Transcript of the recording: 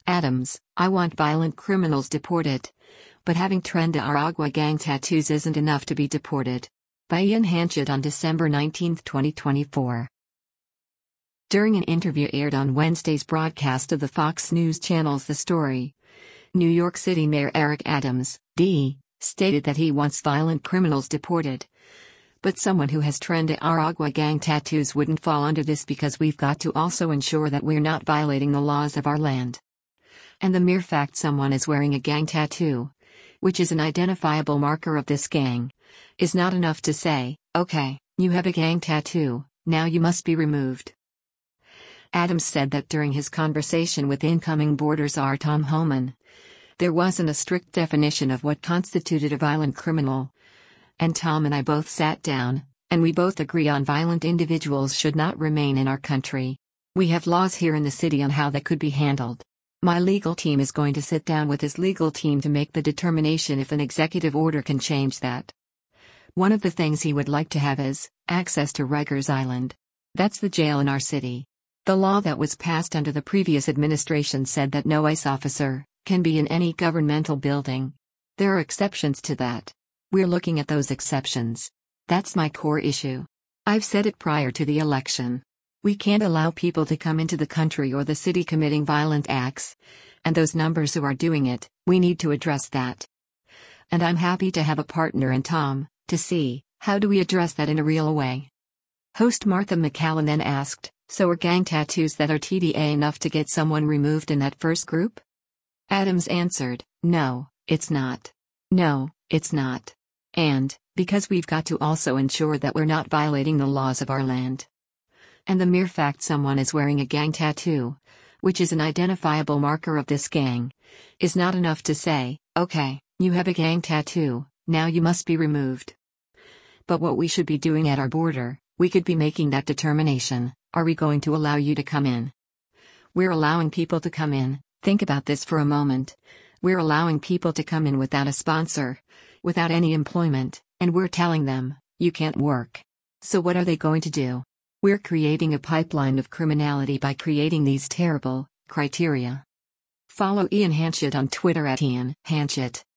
Adams, I want violent criminals deported. But having Tren de Aragua gang tattoos isn't enough to be deported. By Ian Hanchett on December 19, 2024. During an interview aired on Wednesday's broadcast of the Fox News Channel's The Story, New York City Mayor Eric Adams, D., stated that he wants violent criminals deported. But someone who has Tren de Aragua gang tattoos wouldn't fall under this because we've got to also ensure that we're not violating the laws of our land. And the mere fact someone is wearing a gang tattoo, which is an identifiable marker of this gang, is not enough to say, okay, you have a gang tattoo, now you must be removed. Adams said that during his conversation with incoming Border Czar Tom Homan, there wasn't a strict definition of what constituted a violent criminal. And Tom and I both sat down, and we both agree on violent individuals should not remain in our country. We have laws here in the city on how that could be handled. My legal team is going to sit down with his legal team to make the determination if an executive order can change that. One of the things he would like to have is access to Rikers Island. That's the jail in our city. The law that was passed under the previous administration said that no ICE officer can be in any governmental building. There are exceptions to that. We're looking at those exceptions. That's my core issue. I've said it prior to the election. We can't allow people to come into the country or the city committing violent acts, and those numbers who are doing it, we need to address that. And I'm happy to have a partner in Tom, to see, how do we address that in a real way? Host Martha McCallum then asked, so are gang tattoos that are TDA enough to get someone removed in that first group? Adams answered, no, it's not. No, it's not. And, because we've got to also ensure that we're not violating the laws of our land. And the mere fact someone is wearing a gang tattoo, which is an identifiable marker of this gang, is not enough to say, okay, you have a gang tattoo, now you must be removed. But what we should be doing at our border, we could be making that determination, are we going to allow you to come in? We're allowing people to come in, think about this for a moment. We're allowing people to come in without a sponsor, without any employment, and we're telling them, you can't work. So what are they going to do? We're creating a pipeline of criminality by creating these terrible criteria. Follow Ian Hanchett on Twitter at Ian Hanchett.